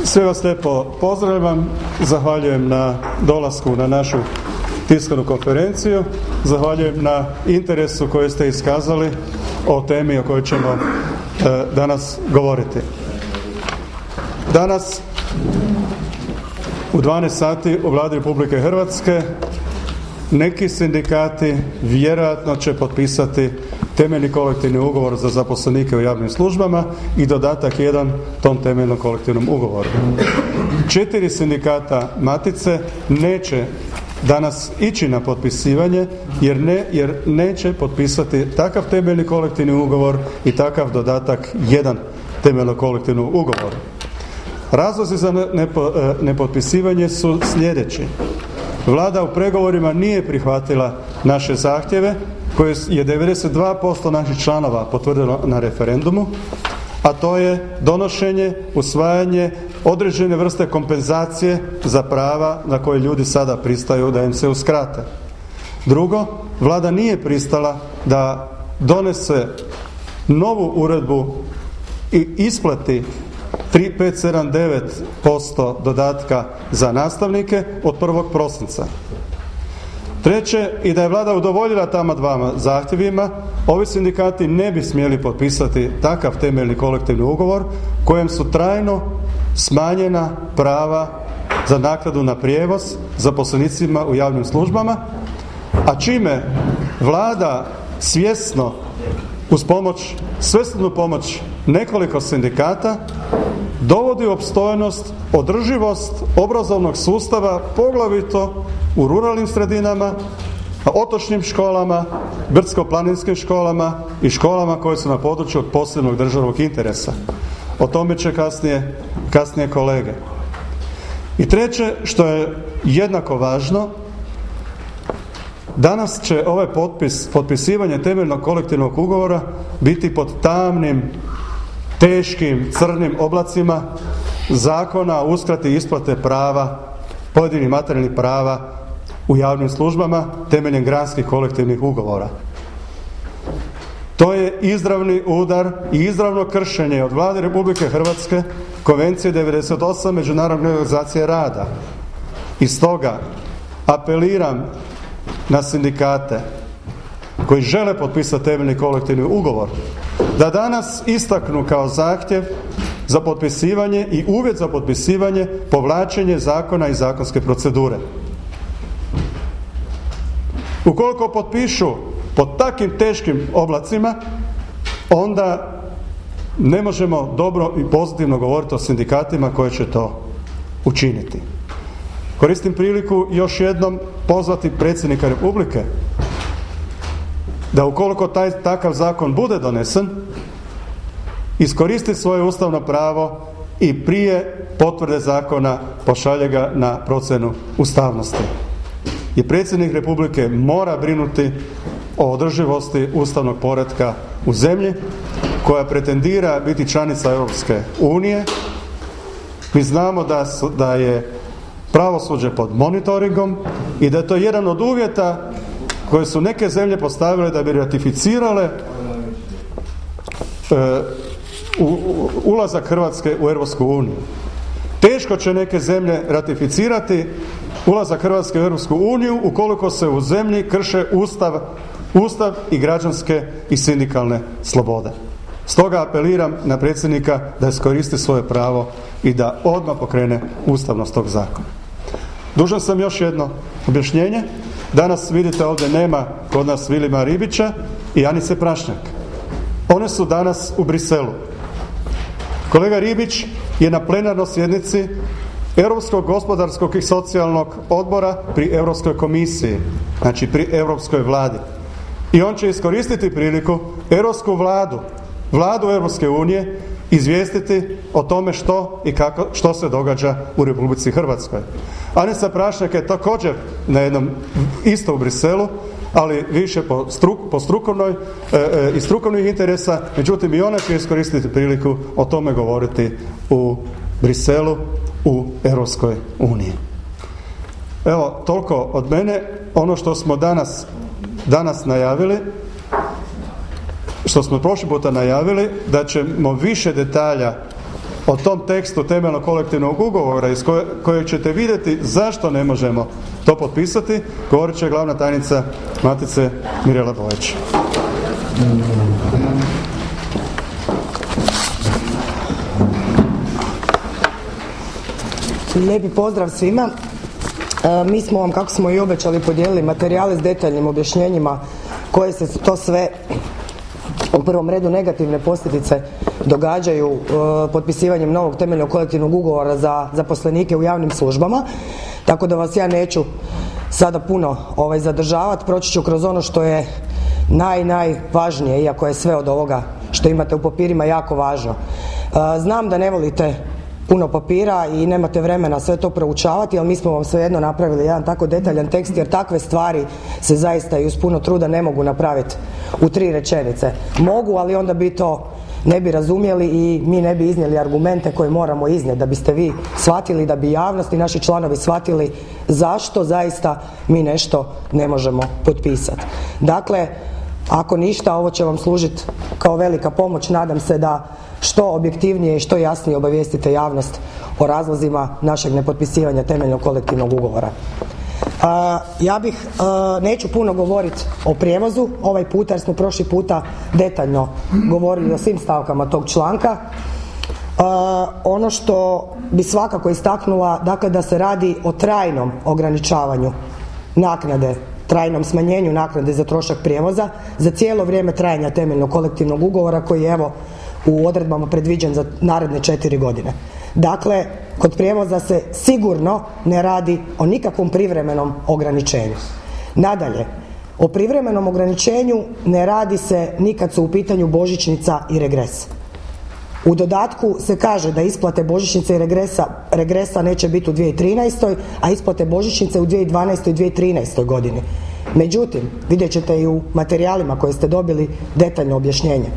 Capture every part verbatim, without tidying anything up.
Sve vas lijepo pozdravljam, zahvaljujem na dolasku na našu tiskovnu konferenciju, zahvaljujem na interesu koji ste iskazali o temi o kojoj ćemo e, danas govoriti. Danas u dvanaest sati u Vladi Republike Hrvatske neki sindikati vjerojatno će potpisati temeljni kolektivni ugovor za zaposlenike u javnim službama i dodatak jedan tom temeljnom kolektivnom ugovoru. Četiri sindikata Matice neće danas ići na potpisivanje jer, ne, jer neće potpisati takav temeljni kolektivni ugovor i takav dodatak jedan temeljnog kolektivnog ugovora. Razlozi za nepo, nepotpisivanje su sljedeći. Vlada u pregovorima nije prihvatila naše zahtjeve koje je devedeset dva posto naših članova potvrdilo na referendumu, a to je donošenje, usvajanje određene vrste kompenzacije za prava na koje ljudi sada pristaju da im se uskrate. Drugo, Vlada nije pristala da donese novu uredbu i isplati tri zarez pet sedam devet posto dodatka za nastavnike od prvog prosinca. Treće, i da je Vlada udovoljila tama dvama zahtjevima, ovi sindikati ne bi smjeli potpisati takav temeljni kolektivni ugovor kojem su trajno smanjena prava za naknadu na prijevoz zaposlenicima u javnim službama, a čime Vlada svjesno uz pomoć, svesrdnu pomoć nekoliko sindikata dovodi u opstojnost održivost obrazovnog sustava, poglavito u ruralnim sredinama, otočnim školama, brdsko-planinskim školama i školama koje su na području od posebnog državnog interesa. O tome će kasnije, kasnije kolege. I treće, što je jednako važno, danas će ovaj potpis, potpisivanje temeljnog kolektivnog ugovora biti pod tamnim, teškim, crnim oblacima zakona o uskrati isplate prava, pojedinih materijalnih prava u javnim službama temeljem granskih kolektivnih ugovora. To je izravni udar i izravno kršenje od Vlade Republike Hrvatske Konvencije devedeset osam Međunarodne organizacije rada. I stoga apeliram na sindikate koji žele potpisati temeljni kolektivni ugovor da danas istaknu kao zahtjev za potpisivanje i uvjet za potpisivanje povlačenje zakona i zakonske procedure. Ukoliko potpišu pod takvim teškim oblacima, onda ne možemo dobro i pozitivno govoriti o sindikatima koji će to učiniti. Koristim priliku još jednom pozvati predsjednika Republike da ukoliko taj takav zakon bude donesen, iskoristi svoje ustavno pravo i prije potvrde zakona pošalje ga na procjenu ustavnosti. I predsjednik Republike mora brinuti o održivosti ustavnog poretka u zemlji koja pretendira biti članica Europske unije. Mi znamo da, su, da je pravosuđe pod monitoringom i da je to jedan od uvjeta koje su neke zemlje postavile da bi ratificirale e, u, u, ulazak Hrvatske u Europsku uniju. Teško će neke zemlje ratificirati ulazak Hrvatske u Europsku uniju ukoliko se u zemlji krše ustav, ustav i građanske i sindikalne slobode. Stoga apeliram na predsjednika da iskoristi svoje pravo i da odmah pokrene ustavnost tog zakona. Dužan sam još jedno objašnjenje. Danas vidite ovdje nema kod nas Vilima Ribića i Anice Prašnjak. One su danas u Briselu. Kolega Ribić je na plenarnoj sjednici Europskog gospodarskog i socijalnog odbora pri Europskoj komisiji, znači pri Europskoj vladi. I on će iskoristiti priliku Europsku vladu, vladu Europske unije, izvijestiti o tome što i kako, što se događa u Republici Hrvatskoj. Anica Prašnjak je također na jednom, isto u Briselu, ali više po, struk, po strukovnoj e, e, i strukovnih interesa, međutim i ona će iskoristiti priliku o tome govoriti u Briselu, u Europskoj uniji. Evo, toliko od mene. Ono što smo danas, danas najavili, što smo prošli puta najavili, da ćemo više detalja o tom tekstu temeljnog kolektivnog ugovora iz koje, kojeg ćete vidjeti zašto ne možemo to potpisati, govorit će glavna tajnica Matice Mirela Bojić. Lijepi pozdrav svima. E, mi smo vam, kako smo i obećali, podijelili materijale s detaljnim objašnjenjima koje se to sve u prvom redu negativne posljedice događaju e, potpisivanjem novog temeljnog kolektivnog ugovora za zaposlenike u javnim službama. Tako da vas ja neću sada puno ovaj, zadržavati. Proći ću kroz ono što je naj, najvažnije, iako je sve od ovoga što imate u papirima jako važno. E, znam da ne volite puno papira i nemate vremena sve to proučavati, ali mi smo vam svejedno napravili jedan tako detaljan tekst, jer takve stvari se zaista i uz puno truda ne mogu napraviti u tri rečenice. Mogu, ali onda bi to ne bi razumjeli i mi ne bi iznijeli argumente koje moramo iznijeti da biste vi shvatili, da bi javnost i naši članovi shvatili zašto zaista mi nešto ne možemo potpisati. Dakle, ako ništa, ovo će vam služiti kao velika pomoć. Nadam se da što objektivnije i što jasnije obavijestite javnost o razlozima našeg nepotpisivanja temeljnog kolektivnog ugovora. Uh, ja bih, uh, neću puno govoriti o prijevozu ovaj puta, jer smo prošli puta detaljno govorili o svim stavkama tog članka. Uh, ono što bi svakako istaknula, dakle, da se radi o trajnom ograničavanju naknade, trajnom smanjenju naknade za trošak prijevoza za cijelo vrijeme trajanja temeljnog kolektivnog ugovora, koji je evo u odredbama predviđen za naredne četiri godine. Dakle, kod prijevoza se sigurno ne radi o nikakvom privremenom ograničenju. Nadalje, o privremenom ograničenju ne radi se nikad su u pitanju božićnica i regres. U dodatku se kaže da isplate božićnice i regresa, regresa neće biti u dvije tisuće trinaestoj. a isplate božićnice u dvije tisuće dvanaestoj. i dvije tisuće trinaestoj. godini. Međutim, vidjet ćete i u materijalima koje ste dobili detaljno objašnjenje.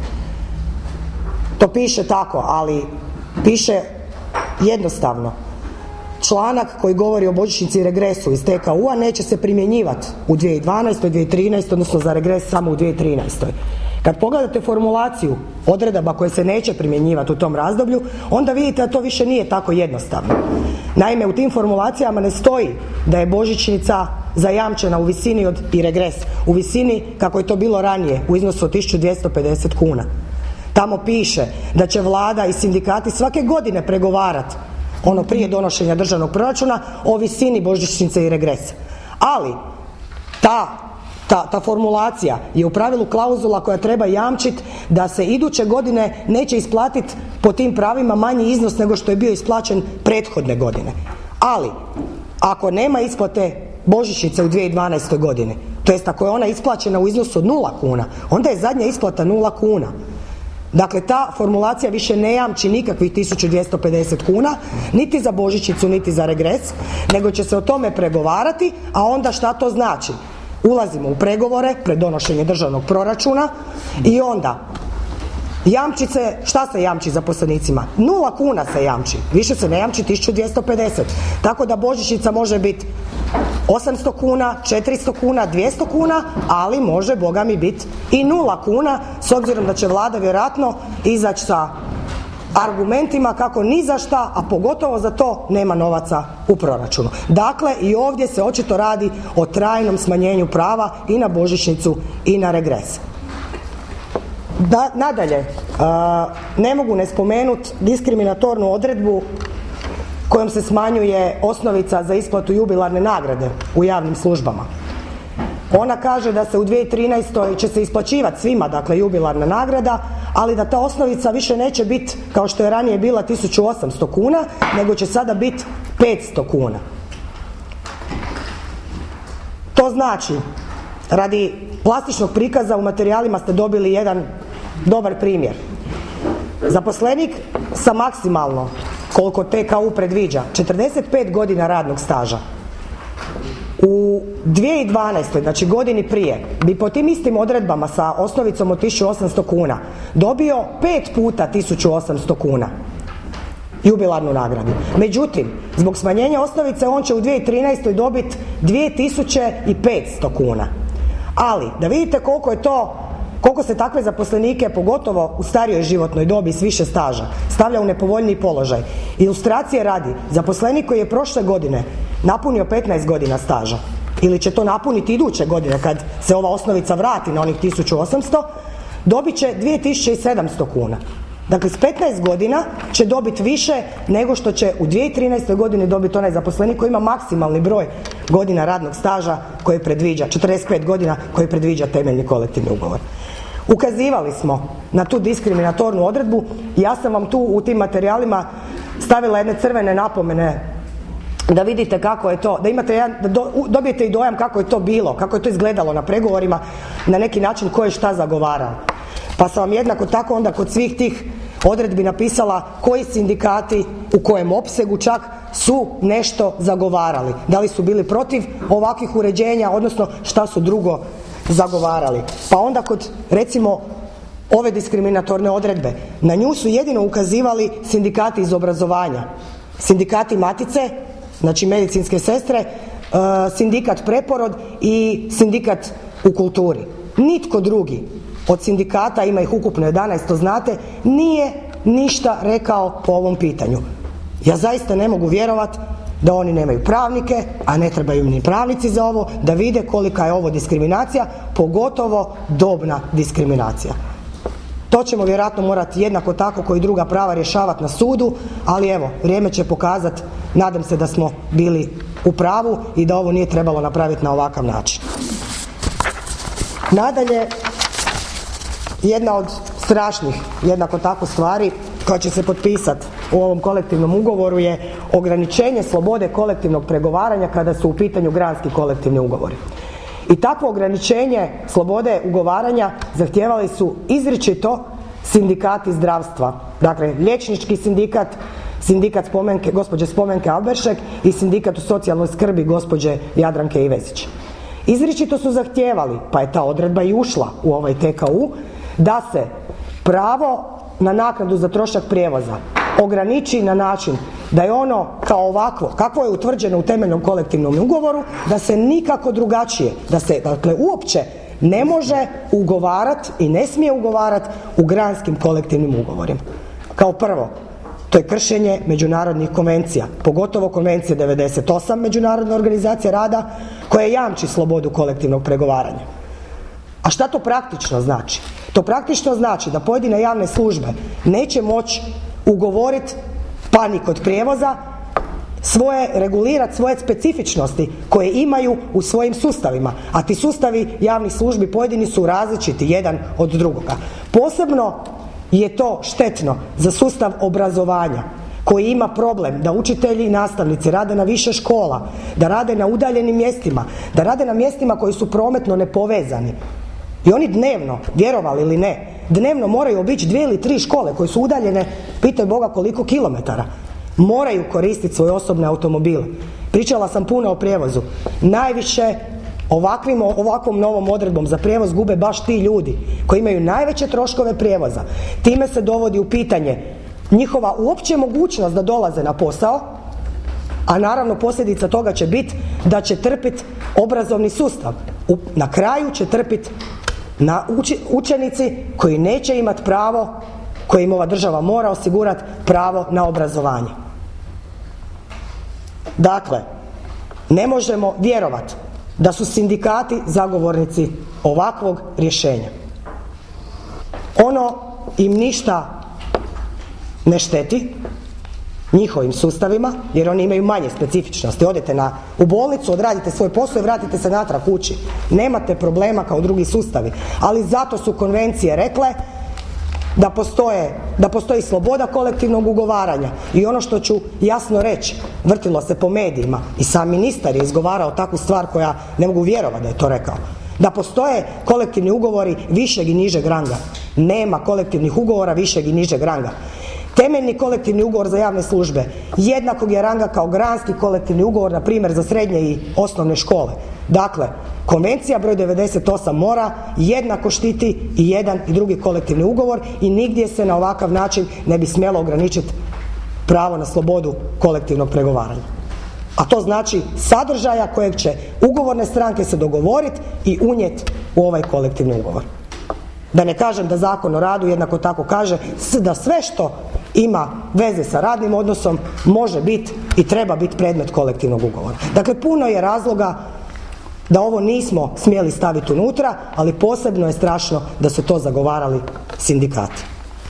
To piše tako, ali piše jednostavno. Članak koji govori o božićnici i regresu iz T K U-a neće se primjenjivati u dvije tisuće dvanaestoj. dvije tisuće trinaestoj. odnosno za regres samo u dvije tisuće trinaestoj. Kad pogledate formulaciju odredaba koje se neće primjenjivati u tom razdoblju, onda vidite da to više nije tako jednostavno. Naime, u tim formulacijama ne stoji da je božićnica zajamčena u visini od, i regres u visini kako je to bilo ranije, u iznosu od tisuću dvjesto pedeset kuna. Tamo piše da će vlada i sindikati svake godine pregovarati, ono prije donošenja državnog proračuna, o visini božićnice i regresa. Ali ta, ta, ta formulacija je u pravilu klauzula koja treba jamčiti da se iduće godine neće isplatiti po tim pravima manji iznos nego što je bio isplaćen prethodne godine. Ali ako nema isplate božićnice u dvije tisuće dvanaestoj. godini, to jest ako je ona isplaćena u iznosu od nula kuna, onda je zadnja isplata nula kuna. Dakle, ta formulacija više ne jamči nikakvih tisuću dvjesto pedeset kuna, niti za božićnicu, niti za regres, nego će se o tome pregovarati, a onda šta to znači? Ulazimo u pregovore pred donošenje državnog proračuna i onda jamči se, šta se jamči zaposlenicima? Nula kuna se jamči, više se ne jamči tisuću dvjesto pedeset. Tako da božićnica može biti osamsto kuna, četiristo kuna, dvjesto kuna, ali može, boga mi, biti i nula kuna, s obzirom da će vlada vjerojatno izaći sa argumentima kako ni za šta, a pogotovo za to nema novaca u proračunu. Dakle, i ovdje se očito radi o trajnom smanjenju prava i na božićnicu i na regres. Da, nadalje, uh, ne mogu ne spomenuti diskriminatornu odredbu kojom se smanjuje osnovica za isplatu jubilarne nagrade u javnim službama. Ona kaže da se u dvije tisuće trinaestoj. će se isplaćivati svima, dakle, jubilarna nagrada, ali da ta osnovica više neće biti kao što je ranije bila tisuću osamsto kuna, nego će sada biti petsto kuna. To znači, radi plastičnog prikaza u materijalima ste dobili jedan dobar primjer. Zaposlenik sa maksimalno, koliko T K U predviđa, četrdeset pet godina radnog staža, u dvije tisuće dvanaestoj. znači godini prije, bi po tim istim odredbama sa osnovicom od tisuću osamsto kuna dobio pet puta tisuću osamsto kuna jubilarnu nagradu. Međutim, zbog smanjenja osnovice on će u dvije tisuće trinaestoj. dobiti dvije tisuće petsto kuna. Ali, da vidite koliko je to koliko se takve zaposlenike, pogotovo u starijoj životnoj dobi s više staža, stavlja u nepovoljniji položaj. Ilustracije radi, zaposlenik koji je prošle godine napunio petnaest godina staža ili će to napuniti iduće godine kad se ova osnovica vrati na onih tisuću osamsto, dobit će dvije tisuće sedamsto kuna. Dakle, s petnaest godina će dobiti više nego što će u dvije tisuće trinaestoj godini dobiti onaj zaposlenik koji ima maksimalni broj godina radnog staža koji predviđa, četrdeset pet godina koji predviđa temeljni kolektivni ugovor. Ukazivali smo na tu diskriminatornu odredbu i ja sam vam tu u tim materijalima stavila jedne crvene napomene da vidite kako je to, da imate jedan, da do, dobijete i dojam kako je to bilo, kako je to izgledalo na pregovorima, na neki način ko je šta zagovarao. Pa sam vam jednako tako onda kod svih tih odredbi napisala koji sindikati u kojem opsegu čak su nešto zagovarali. Da li su bili protiv ovakvih uređenja, odnosno šta su drugo zagovarali. Pa onda kod recimo ove diskriminatorne odredbe, na nju su jedino ukazivali sindikati iz obrazovanja. Sindikati Matice, znači medicinske sestre, sindikat Preporod i sindikat u kulturi. Nitko drugi od sindikata, ima ih ukupno jedanaest, to znate, nije ništa rekao po ovom pitanju. Ja zaista ne mogu vjerovati da oni nemaju pravnike, a ne trebaju im ni pravnici za ovo, da vide kolika je ovo diskriminacija, pogotovo dobna diskriminacija. To ćemo vjerojatno morati jednako tako kao i druga prava rješavati na sudu, ali evo, vrijeme će pokazati, nadam se da smo bili u pravu i da ovo nije trebalo napraviti na ovakav način. Nadalje, jedna od strašnih, jednako tako stvari koja će se potpisati u ovom kolektivnom ugovoru je ograničenje slobode kolektivnog pregovaranja kada su u pitanju granski kolektivni ugovori. I takvo ograničenje slobode ugovaranja zahtijevali su izričito sindikati zdravstva. Dakle, liječnički sindikat, sindikat Spomenke, gospođe Spomenke Alberšek i sindikat u socijalnoj skrbi gospođe Jadranke Ivezić. Izričito su zahtijevali, pa je ta odredba i ušla u ovaj T K U, da se pravo na naknadu za trošak prijevoza ograniči na način da je ono kao ovakvo, kako je utvrđeno u temeljnom kolektivnom ugovoru, da se nikako drugačije, da se dakle uopće ne može ugovarati i ne smije ugovarati u granskim kolektivnim ugovorima. Kao prvo, to je kršenje međunarodnih konvencija, pogotovo konvencije devedeset osam Međunarodne organizacije rada koja jamči slobodu kolektivnog pregovaranja. A šta to praktično znači? To praktično znači da pojedine javne službe neće moći ugovoriti, pa ni kod prijevoza, svoje, regulirati svoje specifičnosti koje imaju u svojim sustavima. A ti sustavi javnih službi pojedini su različiti jedan od drugoga. Posebno je to štetno za sustav obrazovanja koji ima problem da učitelji i nastavnici rade na više škola, da rade na udaljenim mjestima, da rade na mjestima koji su prometno nepovezani. I oni dnevno, vjerovali ili ne, dnevno moraju obići dvije ili tri škole koje su udaljene, pitaj Boga koliko kilometara. Moraju koristiti svoje osobne automobile. Pričala sam puno o prijevozu. Najviše ovakvim, ovakvom novom odredbom za prijevoz gube baš ti ljudi koji imaju najveće troškove prijevoza. Time se dovodi u pitanje njihova uopće mogućnost da dolaze na posao, a naravno posljedica toga će biti da će trpiti obrazovni sustav. Na kraju će trpiti na uči, učenici koji neće imati pravo, koje im ova država mora osigurati, pravo na obrazovanje. Dakle, ne možemo vjerovati da su sindikati zagovornici ovakvog rješenja. Ono im ništa ne šteti, njihovim sustavima, jer oni imaju manje specifičnosti. Odete na, u bolnicu, odradite svoj posao i vratite se natrag kući. Nemate problema kao drugi sustavi. Ali zato su konvencije rekle da postoje, da postoji sloboda kolektivnog ugovaranja. I ono što ću jasno reći, vrtilo se po medijima i sam ministar je izgovarao takvu stvar koja ne mogu vjerovati da je to rekao. Da postoje kolektivni ugovori višeg i nižeg ranga. Nema kolektivnih ugovora višeg i nižeg ranga. Temeljni kolektivni ugovor za javne službe jednakog je ranga kao granski kolektivni ugovor, na primjer za srednje i osnovne škole. Dakle, konvencija broj devedeset osam mora jednako štiti i jedan i drugi kolektivni ugovor i nigdje se na ovakav način ne bi smjelo ograničiti pravo na slobodu kolektivnog pregovaranja. A to znači sadržaja kojeg će ugovorne stranke se dogovoriti i unijeti u ovaj kolektivni ugovor. Da ne kažem da Zakon o radu jednako tako kaže da sve što ima veze sa radnim odnosom može biti i treba biti predmet kolektivnog ugovora. Dakle, puno je razloga da ovo nismo smjeli staviti unutra, ali posebno je strašno da su to zagovarali sindikati.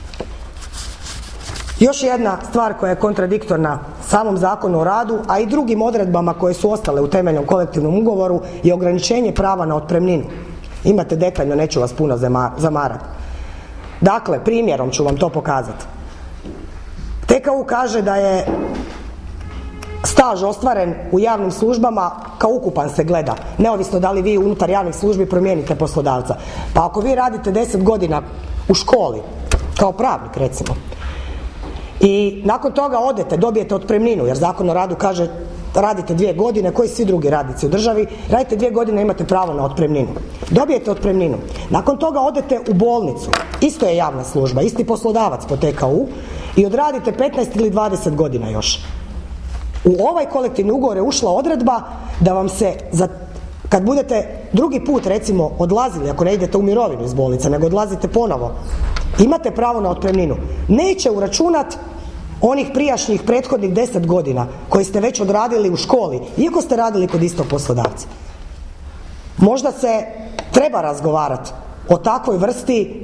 Još jedna stvar koja je kontradiktorna samom Zakonu o radu, a i drugim odredbama koje su ostale u temeljnom kolektivnom ugovoru, je ograničenje prava na otpremninu. Imate detaljno, neću vas puno zamarati. Dakle, primjerom ću vam to pokazati. T K U kaže da je staž ostvaren u javnim službama kao ukupan se gleda, neovisno da li vi unutar javnih službi promijenite poslodavca. Pa ako vi radite deset godina u školi, kao pravnik recimo, i nakon toga odete, dobijete otpremninu, jer Zakon o radu kaže radite dvije godine, koji svi drugi radnici u državi, radite dvije godine, imate pravo na otpremninu. Dobijete otpremninu. Nakon toga odete u bolnicu, isto je javna služba, isti poslodavac po T K U, i odradite petnaest ili dvadeset godina još. U ovaj kolektivni ugovor je ušla odredba da vam se, za, kad budete drugi put recimo odlazili, ako ne idete u mirovinu iz bolnice, nego odlazite ponovo, imate pravo na otpremninu. Neće uračunat onih prijašnjih prethodnih deset godina koje ste već odradili u školi, iako ste radili kod istog poslodavca. Možda se treba razgovarati o takvoj vrsti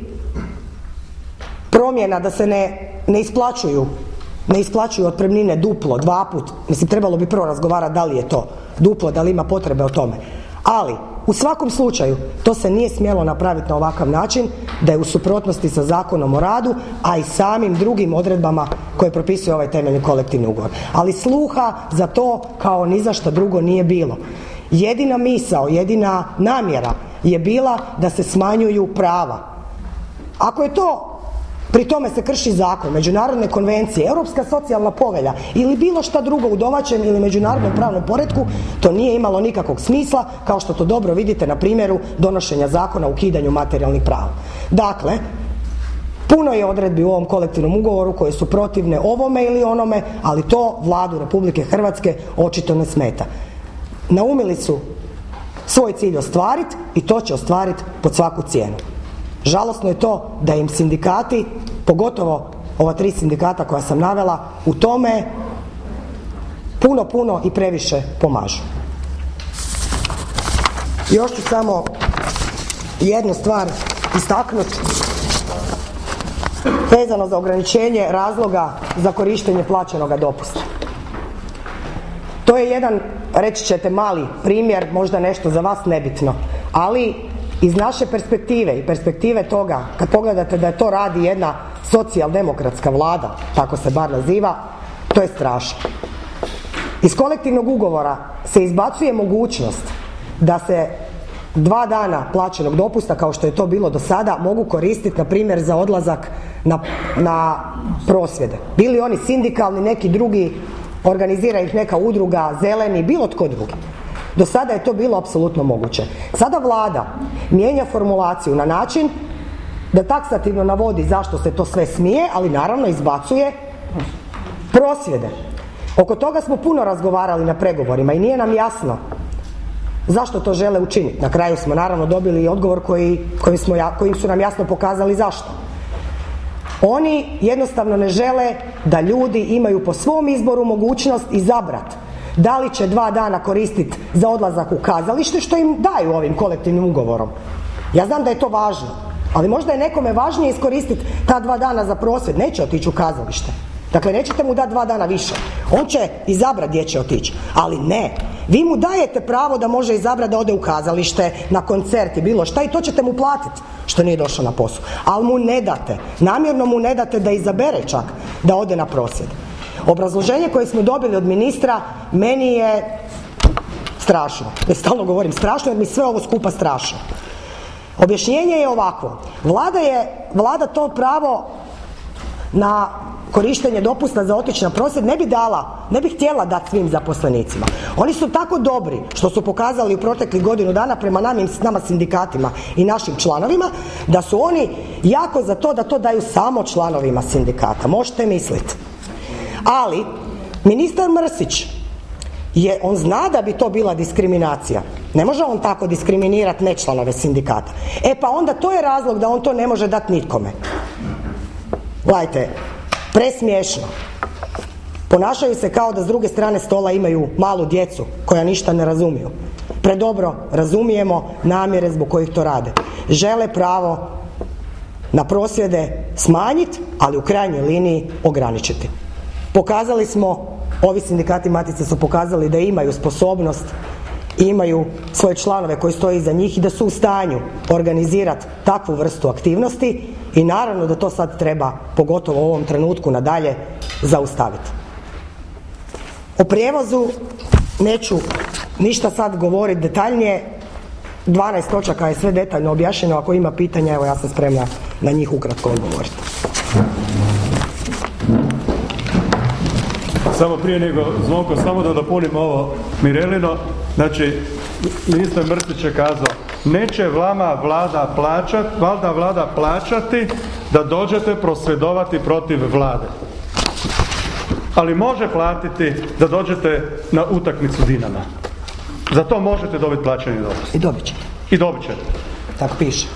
promjena da se ne, ne isplaćuju ne isplaćuju otpremnine duplo, dva put. Mislim, trebalo bi prvo razgovarati da li je to duplo, da li ima potrebe o tome. Ali, u svakom slučaju, to se nije smjelo napraviti na ovakav način, da je u suprotnosti sa Zakonom o radu, a i samim drugim odredbama koje propisuje ovaj temeljni kolektivni ugovor. Ali sluha za to kao ni za što drugo nije bilo. Jedina misao, jedina namjera je bila da se smanjuju prava. Ako je to, pri tome se krši zakon, međunarodne konvencije, Europska socijalna povelja ili bilo šta drugo u domaćem ili međunarodnom pravnom poretku, to nije imalo nikakvog smisla, kao što to dobro vidite na primjeru donošenja zakona o ukidanju materijalnih prava. Dakle, puno je odredbi u ovom kolektivnom ugovoru koje su protivne ovome ili onome, ali to Vladu Republike Hrvatske očito ne smeta. Naumili su svoj cilj ostvariti i to će ostvariti pod svaku cijenu. Žalosno je to da im sindikati, pogotovo ova tri sindikata koja sam navela, u tome puno, puno i previše pomažu. Još ću samo jednu stvar istaknuti vezano za ograničenje razloga za korištenje plaćenoga dopusta. To je jedan, reći ćete, mali primjer, možda nešto za vas nebitno, ali iz naše perspektive i perspektive toga, kad pogledate da je to radi jedna socijaldemokratska vlada, tako se bar naziva, to je strašno. Iz kolektivnog ugovora se izbacuje mogućnost da se dva dana plaćenog dopusta, kao što je to bilo do sada, mogu koristiti, na primjer, za odlazak na, na prosvjede. Bili oni sindikalni, neki drugi, organizira ih neka udruga, zeleni, bilo tko drugi. Do sada je to bilo apsolutno moguće. Sada Vlada mijenja formulaciju na način da taksativno navodi zašto se to sve smije, ali naravno izbacuje prosvjede. Oko toga smo puno razgovarali na pregovorima i nije nam jasno zašto to žele učiniti. Na kraju smo naravno dobili odgovor koji, kojim, smo, kojim su nam jasno pokazali zašto. Oni jednostavno ne žele da ljudi imaju po svom izboru mogućnost izabrati da li će dva dana koristiti za odlazak u kazalište, što im daju ovim kolektivnim ugovorom. Ja znam da je to važno, ali možda je nekome važnije iskoristiti ta dva dana za prosvjed. Neće otići u kazalište. Dakle, nećete mu dati dva dana više. On će izabrati gdje će otići. Ali ne, vi mu dajete pravo da može izabrati da ode u kazalište, na koncert i bilo šta, i to ćete mu platiti što nije došao na posao. Ali mu ne date, namjerno mu ne date da izabere čak da ode na prosvjed. Obrazloženje koje smo dobili od ministra meni je strašno. Ja stalno govorim strašno jer mi sve ovo skupa strašno. Objašnjenje je ovako. Vlada je, Vlada to pravo na korištenje dopusta za otići na prosvjed ne bi dala, ne bi htjela dati svim zaposlenicima. Oni su tako dobri, što su pokazali u proteklih godinu dana prema nam, nama sindikatima i našim članovima, da su oni jako za to da to daju samo članovima sindikata. Možete misliti. Ali, ministar Mrsić je, on zna da bi to bila diskriminacija. Ne može on tako diskriminirati nečlanove sindikata. E pa onda to je razlog da on to ne može dati nikome. Gledajte, presmiješno. Ponašaju se kao da s druge strane stola imaju malu djecu koja ništa ne razumiju. Predobro razumijemo namjere zbog kojih to rade. Žele pravo na prosvjede smanjiti, ali u krajnjoj liniji ograničiti. Pokazali smo, ovi sindikati Matice su pokazali da imaju sposobnost i imaju svoje članove koji stoje iza njih i da su u stanju organizirati takvu vrstu aktivnosti i naravno da to sad treba, pogotovo u ovom trenutku nadalje, zaustaviti. O prijevozu neću ništa sad govoriti detaljnije, dvanaest točaka je sve detaljno objašnjeno, ako ima pitanja, evo ja sam spremna na njih ukratko odgovoriti. Samo prije nego, Zvonko, samo da dopunim ovo Mirelino, znači, ministar Mrsić je kazao, neće vama vlada plaćati, valda vlada plaćati da dođete prosvjedovati protiv vlade. Ali može platiti da dođete na utakmicu Dinama. Za to možete dobiti plaćeni dopust. I dobit ćete. I dobit ćete. Tako piše.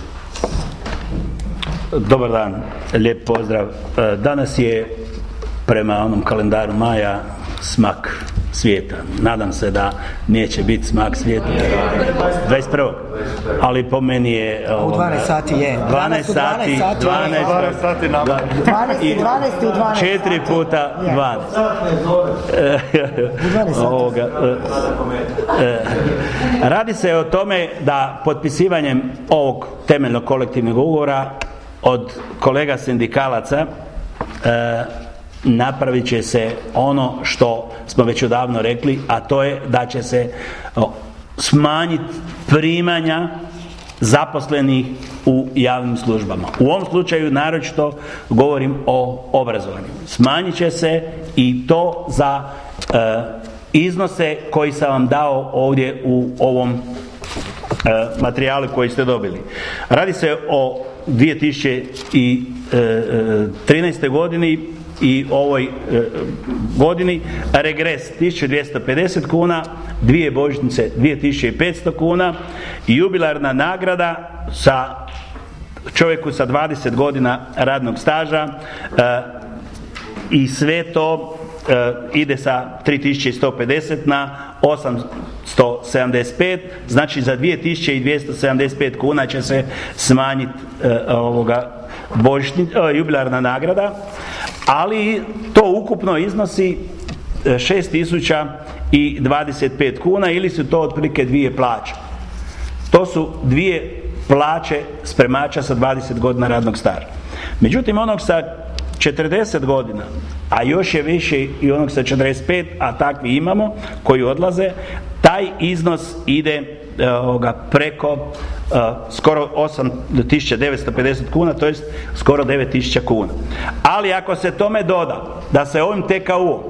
Dobar dan, lijep pozdrav. Danas je prema onom kalendaru Maja smak svijeta. Nadam se da neće biti smak svijeta dvadeset prvog Ali po meni je u dvanaest sati je. dvanaest sati, dvanaest sati nama. dvanaest i dvanaest i u dvanaest četiri puta dvanaest Ovoga, radi se o tome da potpisivanjem ovog temeljnog kolektivnog ugovora od kolega sindikalaca napravit će se ono što smo već odavno rekli, a to je da će se smanjiti primanja zaposlenih u javnim službama. U ovom slučaju naročito govorim o obrazovanju. Smanjit će se i to za e, iznose koji sam vam dao ovdje u ovom e, materijalu koji ste dobili. Radi se o dvije tisuće trinaestoj godini i ovoj e, godini regres tisuću dvjesto pedeset kuna, dvije božićnice dvije tisuće petsto kuna i jubilarna nagrada sa čovjeku sa dvadeset godina radnog staža e, i sve to e, ide sa tri tisuće sto pedeset na osamsto sedamdeset pet, znači za dvije tisuće dvjesto sedamdeset pet kuna će se smanjiti e, ovoga božićni, e, jubilarna nagrada, ali to ukupno iznosi šest tisuća dvadeset pet kuna ili su to otprilike dvije plaće. To su dvije plaće spremača sa dvadeset godina radnog staža. Međutim, onog sa četrdeset godina, a još je više i onog sa četrdeset pet, a takvi imamo koji odlaze, taj iznos ide ovoga, preko uh, skoro osam tisuća devetsto pedeset kuna, to jest skoro devet tisuća kuna. Ali ako se tome doda da se ovim T K U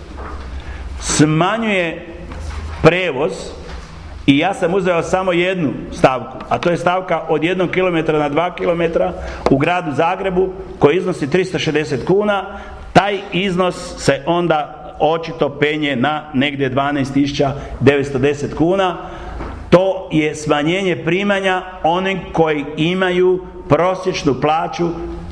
smanjuje prevoz, i ja sam uzeo samo jednu stavku, a to je stavka od jednog kilometra na dva kilometra u gradu Zagrebu koji iznosi tristo šezdeset kuna, taj iznos se onda očito penje na negdje dvanaest tisuća devetsto deset kuna. To je smanjenje primanja onih koji imaju prosječnu plaću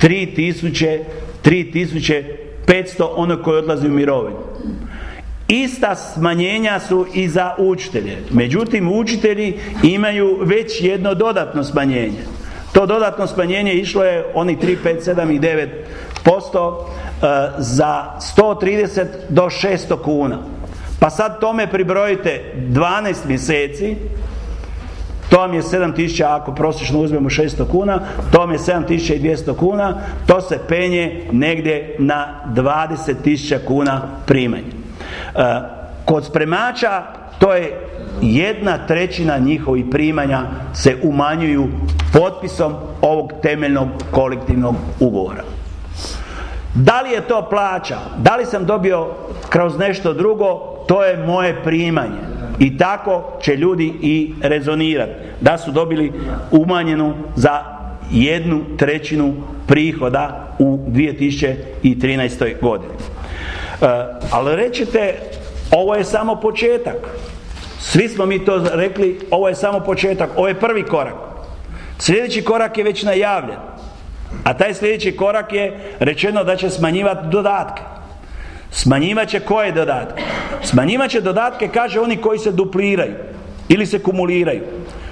tri tisuće petsto, onog koji odlazi u mirovinu. Ista smanjenja su i za učitelje. Međutim, učitelji imaju već jedno dodatno smanjenje. To dodatno smanjenje išlo je onih tri, pet, sedam i devet posto za sto trideset do šesto kuna. Pa sad tome pribrojite dvanaest mjeseci, to vam je sedam tisuća, ako prosječno uzmemo šesto kuna, to vam je sedam tisuća dvjesto kuna, to se penje negdje na dvadeset tisuća kuna primanja. E, kod spremača to je jedna trećina njihovih primanja se umanjuju potpisom ovog temeljnog kolektivnog ugovora. Da li je to plaća, da li sam dobio kroz nešto drugo, to je moje primanje. I tako će ljudi i rezonirati, da su dobili umanjenu za jednu trećinu prihoda u dvije tisuće trinaestoj godini. E, ali rećete, ovo je samo početak. Svi smo mi to rekli, ovo je samo početak, ovo je prvi korak. Sljedeći korak je već najavljen. A taj sljedeći korak je rečeno da će smanjivati dodatke. Smanjivat će koje dodatke? Smanjivat će dodatke, kaže, oni koji se dupliraju ili se kumuliraju.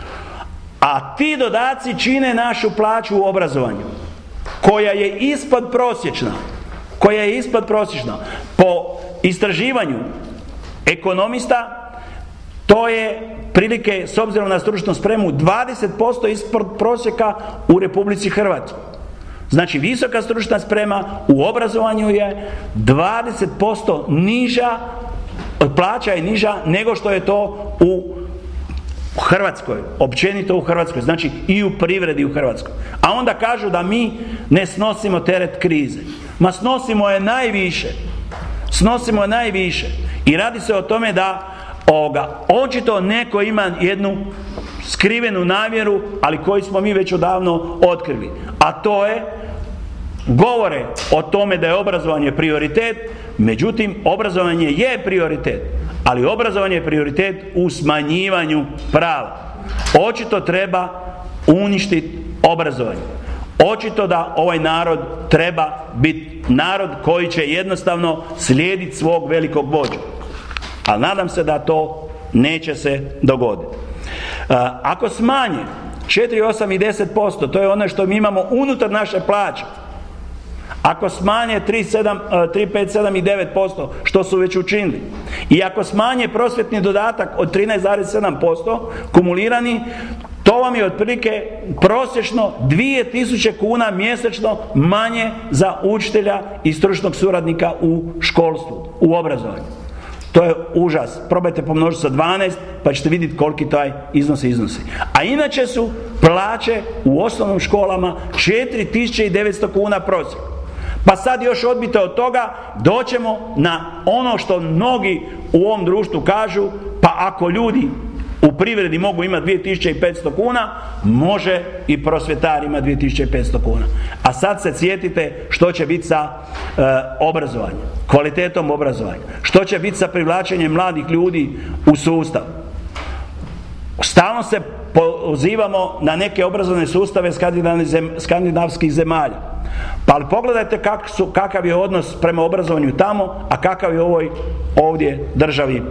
A ti dodaci čine našu plaću u obrazovanju, koja je ispod prosječna. Koja je ispod prosječna. Po istraživanju ekonomista, to je prilike, s obzirom na stručnu spremu, dvadeset posto ispod prosjeka u Republici Hrvatskoj. Znači, visoka stručna sprema u obrazovanju je dvadeset posto niža, plaća je niža nego što je to u Hrvatskoj, općenito u Hrvatskoj, znači i u privredi u Hrvatskoj. A onda kažu da mi ne snosimo teret krize. Ma snosimo je najviše. Snosimo je najviše. I radi se o tome da ovoga, očito neko ima jednu skrivenu namjeru, ali koju smo mi već odavno otkrili. A to je, govore o tome da je obrazovanje prioritet, međutim, obrazovanje je prioritet, ali obrazovanje je prioritet u smanjivanju prava. Očito treba uništiti obrazovanje. Očito da ovaj narod treba biti narod koji će jednostavno slijediti svog velikog vođu. Ali nadam se da to neće se dogoditi. Ako smanje četiri, osam i deset posto, to je ono što mi imamo unutar naše plaće. Ako smanje tri, pet, sedam i devet posto, što su već učinili, i ako smanje prosvjetni dodatak od trinaest zarez sedam posto kumulirani, to vam je otprilike prosječno dvije tisuće kuna mjesečno manje za učitelja i stručnog suradnika u školstvu, u obrazovanju. To je užas. Probajte pomnožiti sa dvanaest pa ćete vidjeti koliki taj iznos iznosi. A inače su plaće u osnovnim školama četiri tisuće devetsto kuna prosjek. Pa sad još odbite od toga, doćemo na ono što mnogi u ovom društvu kažu, pa ako ljudi u privredi mogu imati dvije tisuće petsto kuna, može i prosvjetar ima dvije tisuće petsto kuna. A sad se sjetite što će biti sa e, obrazovanjem, kvalitetom obrazovanja, što će biti sa privlačenjem mladih ljudi u sustav. Stalno se pozivamo na neke obrazovne sustave skandinavskih zemalja. Pa ali pogledajte kak su, kakav je odnos prema obrazovanju tamo, a kakav je u ovoj ovdje državi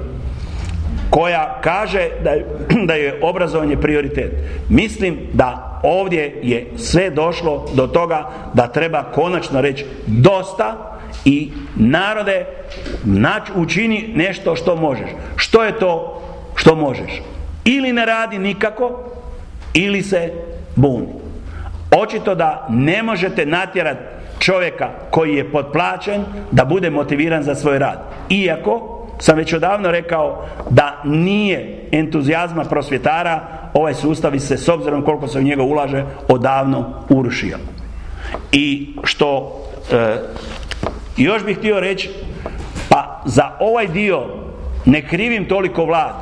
koja kaže da je, da je obrazovanje prioritet. Mislim da ovdje je sve došlo do toga da treba konačno reći dosta i narode, naći, učini nešto što možeš. Što je to što možeš? Ili ne radi nikako, ili se buni. Očito da ne možete natjerati čovjeka koji je potplaćen da bude motiviran za svoj rad. Iako sam već odavno rekao da nije entuzijazma prosvjetara, ovaj sustav bi se, s obzirom koliko se u njega ulaže, odavno urušio. I što e, još bih htio reći, pa za ovaj dio ne krivim toliko vladu,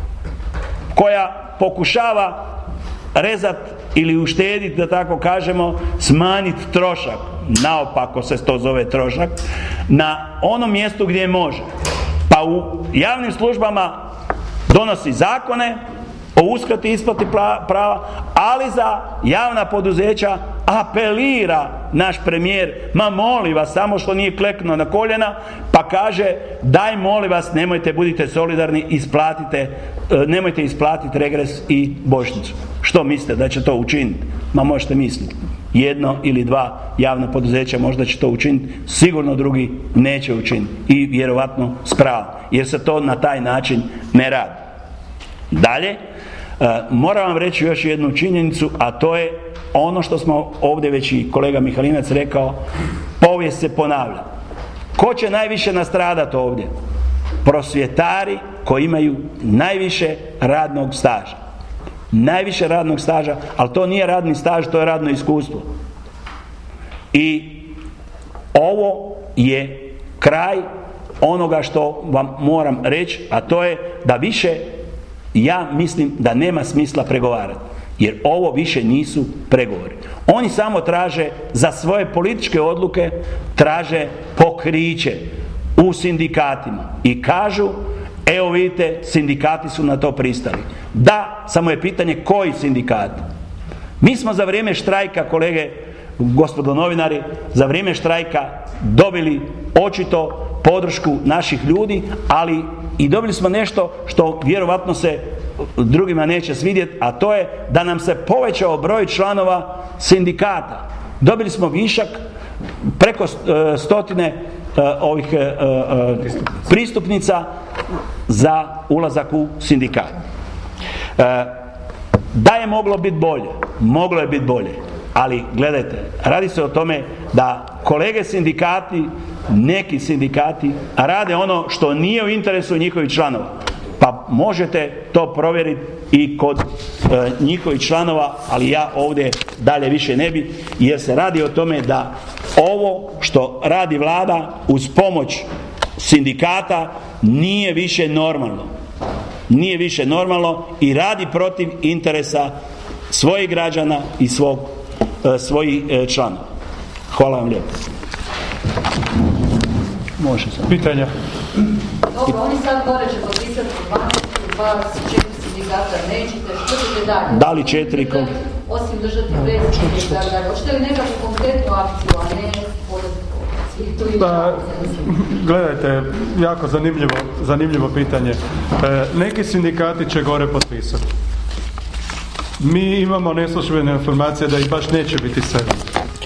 koja pokušava rezat ili uštediti, da tako kažemo, smanjiti trošak, naopako se to zove trošak, na onom mjestu gdje može. Pa u javnim službama donosi zakone o uskrati isplati prava, ali za javna poduzeća apelira naš premijer, ma molim vas, samo što nije kleknuo na koljena, pa kaže daj molim vas, nemojte, budite solidarni, isplatite, nemojte isplatiti regres i božićnicu. Što mislite da će to učiniti? Ma možete misliti. Jedno ili dva javna poduzeća možda će to učiniti, sigurno drugi neće učiniti i vjerovatno s pravom, jer se to na taj način ne radi. Dalje, e, moram vam reći još jednu činjenicu, a to je ono što smo ovdje već i kolega Mihalinac rekao, povijest se ponavlja. Ko će najviše nastradati ovdje? Prosvjetari koji imaju najviše radnog staža. Najviše radnog staža, ali to nije radni staž, to je radno iskustvo. I ovo je kraj onoga što vam moram reći, a to je da više, ja mislim da nema smisla pregovarati, jer ovo više nisu pregovori. Oni samo traže za svoje političke odluke, traže pokriće. u sindikatima i kažu, evo vidite, sindikati su na to pristali. Da, samo je pitanje koji sindikati. Mi smo za vrijeme štrajka, kolege, gospodo novinari, za vrijeme štrajka dobili očito podršku naših ljudi, ali i dobili smo nešto što vjerovatno se drugima neće svidjeti, a to je da nam se povećao broj članova sindikata. Dobili smo višak preko stotine ovih pristupnica za ulazak u sindikat. Da je moglo biti bolje, moglo je biti bolje, ali gledajte, radi se o tome da kolege sindikati, neki sindikati, rade ono što nije u interesu njihovih članova. Pa možete to provjeriti i kod e, njihovih članova, ali ja ovdje dalje više ne bi, jer se radi o tome da ovo što radi vlada uz pomoć sindikata nije više normalno. Nije više normalno i radi protiv interesa svojih građana i svog, e, svojih e, članova. Hvala vam lijepo. Može sam. Pitanja? Dobro, oni sad gore će potpisati dvadeset četiri sindikata, nećete, što ćete dalje? Da li četiri? Kol... Osim držati predsjednike i tako dalje. Hoćete li nekakvu konkretnu akciju, a ne podati? Pa, gledajte, jako zanimljivo, zanimljivo pitanje. E, neki sindikati će gore potpisati. Mi imamo neslužbene informacije da ih baš neće biti sedam.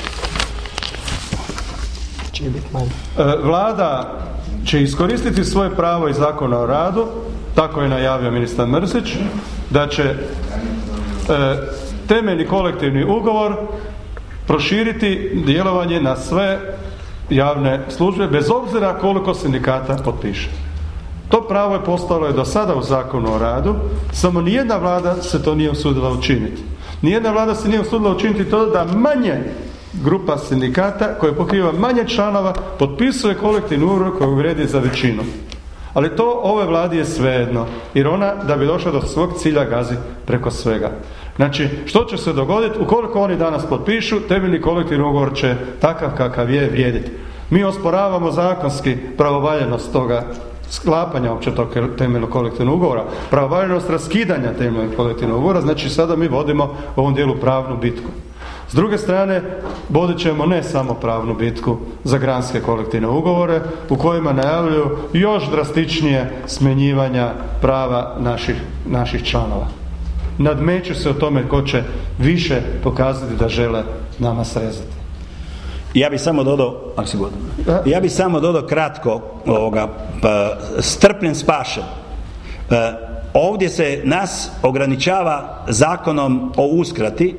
Vlada će iskoristiti svoje pravo iz Zakona o radu, tako je najavio ministar Mrsić, da će e, temeljni kolektivni ugovor proširiti djelovanje na sve javne službe, bez obzira koliko sindikata potpiše. To pravo je postalo je do sada u Zakonu o radu, samo nijedna vlada se to nije usudila učiniti. Nijedna vlada se nije usudila učiniti to da manje grupa sindikata koja pokriva manje članova potpisuje kolektivni ugovor koji vrijedi za većinu. Ali to ove vladi je svejedno, jer ona da bi došla do svog cilja gazi preko svega. Znači, što će se dogoditi? Ukoliko oni danas potpišu, temeljni kolektivni ugovor će takav kakav je vrijediti. Mi osporavamo zakonski pravovaljanost toga sklapanja opće tog temeljnog kolektivnog ugovora, pravovaljanost raskidanja temeljnog kolektivnog ugovora, znači sada mi vodimo u ovom dijelu pravnu bitku. S druge strane, vodit ćemo ne samo pravnu bitku za granske kolektivne ugovore u kojima najavljuju još drastičnije smanjivanja prava naših, naših članova. Nadmeću se o tome ko će više pokazati da žele nama srezati. Ja bih samo dodao, ako si gotovo, ja bih samo dodao kratko ovoga, pa, strpljen spašen. E, ovdje se nas ograničava zakonom o uskrati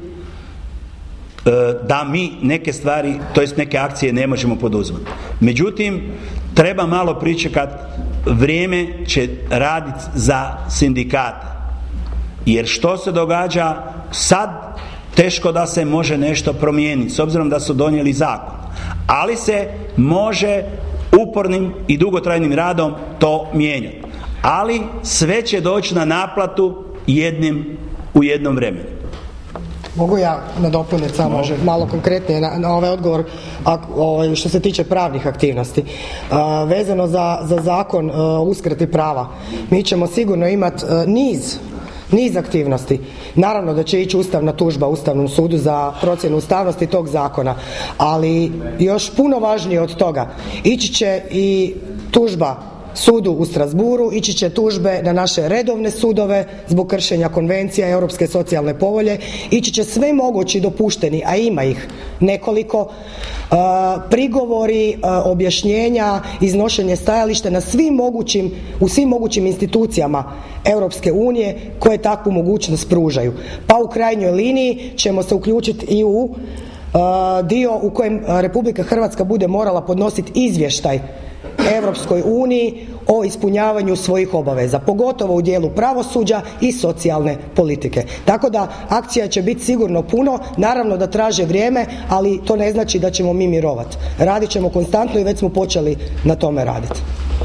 da mi neke stvari, to jest neke akcije ne možemo poduzeti. Međutim, treba malo pričekati, vrijeme će raditi za sindikate. Jer što se događa sad, teško da se može nešto promijeniti, s obzirom da su donijeli zakon. Ali se može upornim i dugotrajnim radom to mijenjati. Ali sve će doći na naplatu jednim u jednom vremenu. Mogu ja nadopuniti samo može. malo konkretnije na, na ovaj odgovor a, o, što se tiče pravnih aktivnosti. A, vezano za, za zakon o uskrati prava, mi ćemo sigurno imati niz niz aktivnosti. Naravno da će ići ustavna tužba Ustavnom sudu za procjenu ustavnosti tog zakona, ali još puno važnije od toga, ići će i tužba sudu u Strasbourgu, ići će tužbe na naše redovne sudove zbog kršenja konvencija Europske socijalne povelje, ići će sve mogući dopušteni, a ima ih nekoliko, uh, prigovori, uh, objašnjenja, iznošenje stajališta na svim mogućim, u svim mogućim institucijama Europske unije koje takvu mogućnost pružaju. Pa u krajnjoj liniji ćemo se uključiti i u uh, dio u kojem Republika Hrvatska bude morala podnositi izvještaj Europskoj uniji o ispunjavanju svojih obaveza, pogotovo u dijelu pravosuđa i socijalne politike. Tako da akcija će biti sigurno puno, naravno da traže vrijeme, ali to ne znači da ćemo mi mirovati. Radit ćemo konstantno i već smo počeli na tome raditi.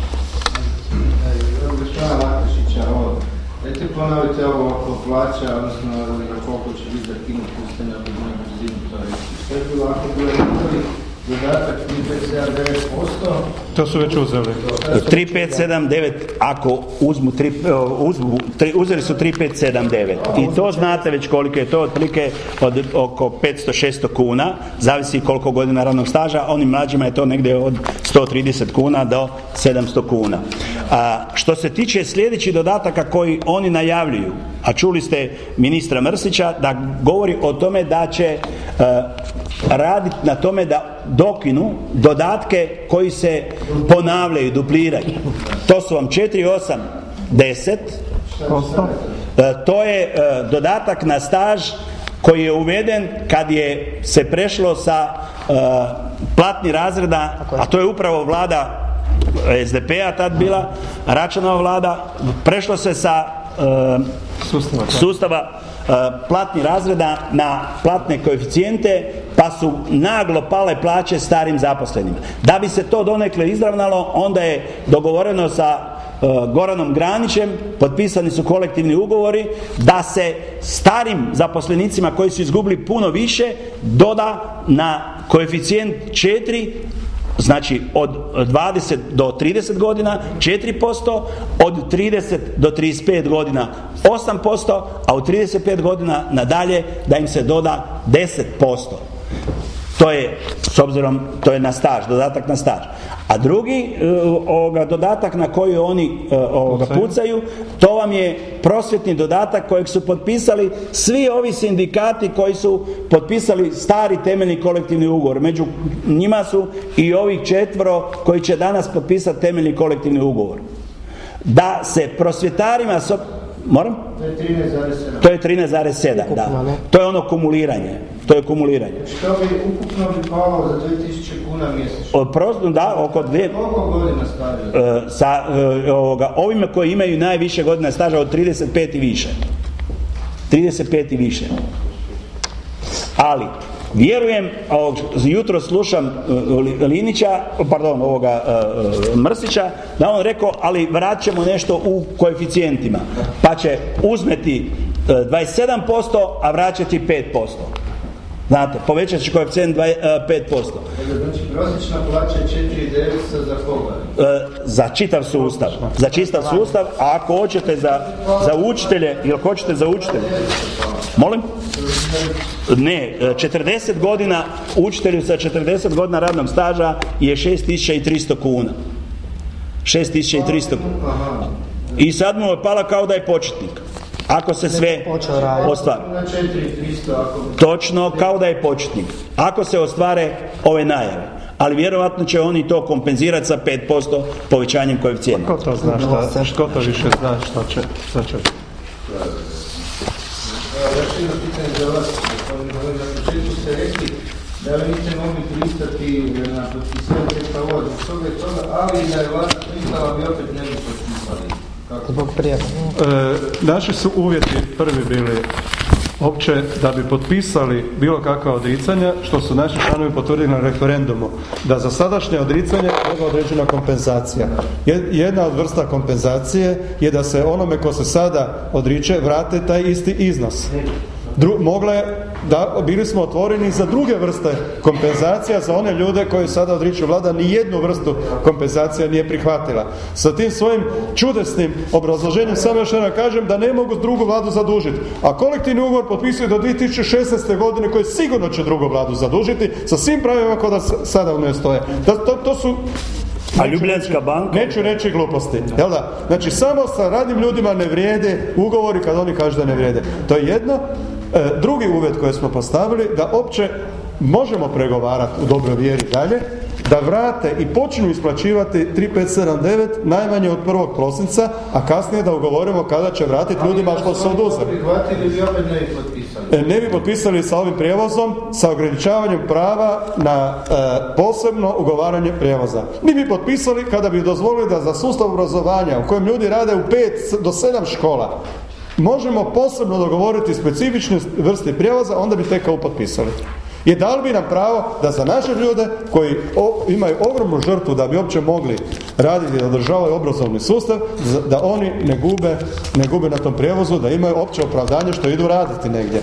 Dajte ponovite ovo oko plaća, odnosno koliko će biti zakinuti pustanja od brzinu, to je što je bilo ako bilo dodatak tri pet sedam devet posto. To su već uzeli. tri pet sedam devet, ako uzmu, tri, uzmu tri, uzeli su tri pet sedam devet i to znate već koliko je to, otprilike od oko petsto šesto kuna, zavisi koliko godina radnog staža, onim mlađima je to negdje od sto trideset kuna do sedamsto kuna. A, što se tiče sljedećih dodataka koji oni najavljuju, a čuli ste ministra Mrsića da govori o tome da će uh, raditi na tome da dokinu dodatke koji se ponavljaju, dupliraju. To su vam četiri, osam, deset. To je uh, dodatak na staž koji je uveden kad je se prešlo sa uh, platnih razreda, a to je upravo vlada es de pe-a tad bila, Račanova vlada, prešlo se sa uh, sustava, sustava uh, platnih razreda na platne koeficijente, pa su naglo pale plaće starim zaposlenima. Da bi se to donekle izravnalo, onda je dogovoreno sa uh, Goranom Granićem, potpisani su kolektivni ugovori, da se starim zaposlenicima koji su izgubili puno više doda na koeficijent četiri, znači od dvadeset do trideset godina četiri posto, od trideset do trideset pet godina osam posto, a od trideset pet godina nadalje da im se doda deset posto. To je, s obzirom, to je na staž, dodatak na staž. A drugi ovoga, dodatak na koji oni ovoga, pucaju, to vam je prosvjetni dodatak kojeg su potpisali svi ovi sindikati koji su potpisali stari temeljni kolektivni ugovor. Među njima su i ovih četvero koji će danas potpisati temeljni kolektivni ugovor. Da se prosvjetarima... So... Moram? To je trinaest zarez sedam. To je trinaest zarez sedam, da. To je ono kumuliranje. To je kumuliranje. Što bi ukupno bi palo za dvije tisuće kuna mjesečno? Prosto, da, oko dvije... Koliko godina staža? Uh, sa uh, ovoga, ovime koji imaju najviše godina staža od trideset pet i više. trideset pet i više. Ali, vjerujem, ovog, jutro slušam uh, Linića, pardon, ovoga uh, Mrsića, da on rekao, ali vratit ćemo nešto u koeficijentima. Pa će uzmeti uh, dvadeset sedam posto, a vraćati pet posto. Znate, povećat će koeficijent pet posto. Znači, prosječna plaća je četiri zarez devet za koga? E, za čitav sustav. Za čitav sustav, a ako hoćete za, za učitelje, ili hoćete za učitelje? Molim? Ne, četrdeset godina, učitelju sa četrdeset godina radnog staža je šest tisuća tristo kuna. šest tisuća tristo kuna. I sad mu je pala kao da je početnik. Ako se sve ostvari. Točno, kao da je početnik. Ako se ostvare ove najave. Ali vjerovatno će oni to kompenzirati sa pet posto povećanjem koeficijenta. Ko to zna šta, što to više zna šta će, šta će. Još jedno pitanje za vas. Na početku ste rekli da vi niste mogli pristati na potpisivanje pravo zbog toga i toga, ali da je vlada pristala bi opet ne bi potpisali. Zbog prijema. E, naši su uvjeti prvi bili opće da bi potpisali bilo kakva odricanja, što su naši članovi potvrdili na referendumu, da za sadašnje odricanje treba određena kompenzacija. Jedna od vrsta kompenzacije je da se onome ko se sada odriče vrate taj isti iznos. Dru, mogle, da, bili smo otvoreni za druge vrste kompenzacija za one ljude koji sada odriču. Vlada ni jednu vrstu kompenzacija nije prihvatila. Sa tim svojim čudesnim obrazloženjem samo još jednom kažem da ne mogu drugu vladu zadužiti. A kolektivni ugovor potpisuje do dvije tisuće šesnaeste. godine koji sigurno će drugu vladu zadužiti sa svim pravima koja sada u njoj stoje. Da, to, to su A Ljubljanska banka? Neću reći gluposti. Jel da? Znači samo sa radnim ljudima ne vrijede ugovori kad oni kažu da ne vrijede. To je jedno. E, drugi uvjet koji smo postavili, da opće možemo pregovarati u dobroj vjeri dalje, da vrate i počnu isplaćivati tri pet sedam devet najmanje od prvog prosinca, a kasnije da ugovorimo kada će vratiti ljudima što su oduzeli. E, ne bi potpisali sa ovim prijevozom, sa ograničavanjem prava na e, posebno ugovaranje prijevoza. Mi bi potpisali kada bi dozvolili da za sustav obrazovanja u kojem ljudi rade u pet do sedam škola možemo posebno dogovoriti specifične vrste prijevoza, onda bi tek kao potpisali. I dali bi nam pravo da za naše ljude koji o, imaju ogromnu žrtvu da bi uopće mogli raditi da održavaju obrazovni sustav, da oni ne gube, ne gube na tom prijevozu, da imaju opće opravdanje što idu raditi negdje.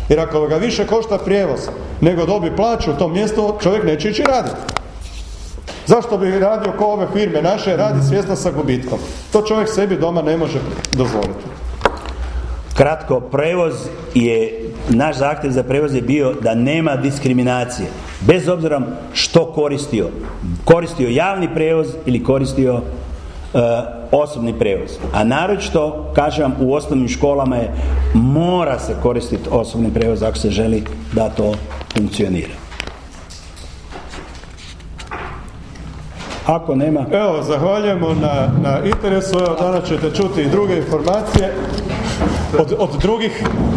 Jer ako ga više košta prijevoz nego dobi plaću u tom mjestu, čovjek neće ići raditi. Zašto bi radio ko ove firme naše, radi svjesno sa gubitkom? To čovjek sebi doma ne može dozvoliti. Kratko, prevoz je, naš zahtjev za prevoz je bio da nema diskriminacije. Bez obzira što koristio. Koristio javni prevoz ili koristio uh, osobni prevoz. A naročito, kažem vam, u osnovnim školama je, mora se koristiti osobni prevoz ako se želi da to funkcionira. Ako nema... Evo, zahvaljujemo na, na interesu. Evo, danas ćete čuti i druge informacije od, od drugih